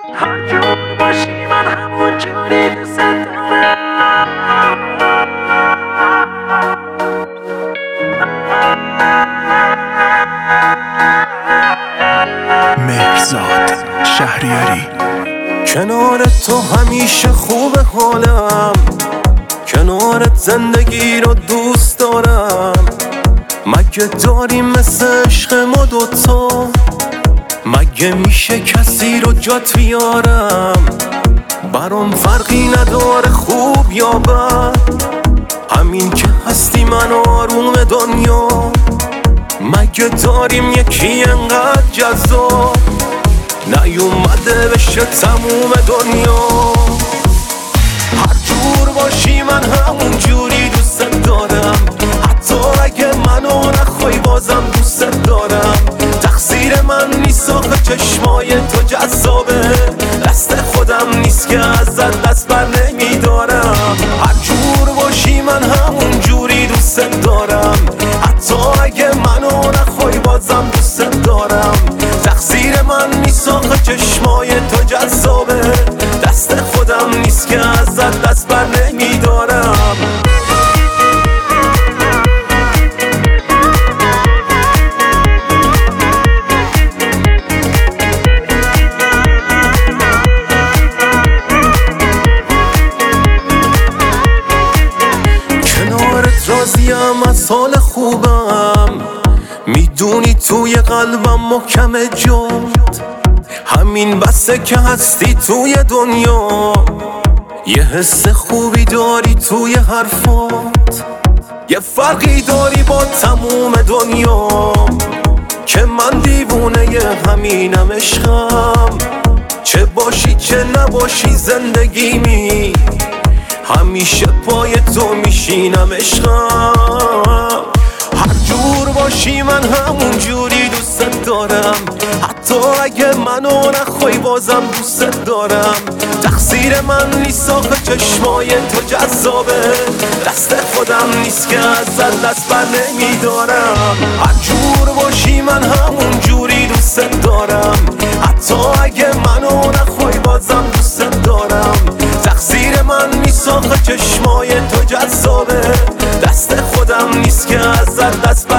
هر جور باشی من همون جوری دوست دارم. مهرزاد شهریاری. کنار تو همیشه خوب حالم، کنارت زندگی رو دوست دارم. مگه داریم مثل عشق ما دوتا؟ مگه میشه کسی رو جات بیارم؟ برام فرقی نداره خوب یا بد، همین که هستی من آروم دنیا. مگه داریم یکی انقدر جذاب نیومده بشه تموم دنیا؟ هر جور باشی من همون جوری دوست دارم، حتی اگه منو نخوای بازم دوست دارم. تقصیر من نیست آخه چشمای تو جذابه، دست خودم نیست که ازت دست بر نمیدارم. هر جور باشی من همون جوری دوست دارم، حتی اگه منو نخوای بازم دوست دارم. تقصیر من نیست آخه چشمای تو جذابه، دست خودم نیست که ازت دست بر نمیدارم. کنارت راضیم از حال خوبم، میدونی توی قلبم محکم جات. همین بسه که هستی توی دنیا، یه حس خوبی داری توی حرفات. یه فرقی داری با تموم دنیا، که من دیوونه همینم عشقم. چه باشی چه نباشی زندگیمی، همیشه پای تو میشینم عشقم. هر جور باشی من همون جوری دوست دارم، حتی اگه منو نخوای بازم دوست دارم. تقصیر من نیست آخه چشمای تو جذابه، دست خودم نیست که ازت دست بر نمیدارم. هر جور باشی من همون جوری دوست دارم، حتی اگه منو نخوای بازم دوست دارم. تقصیر من نیست آخه چشمای تو جذابه، دست خودم نیست که ازت دست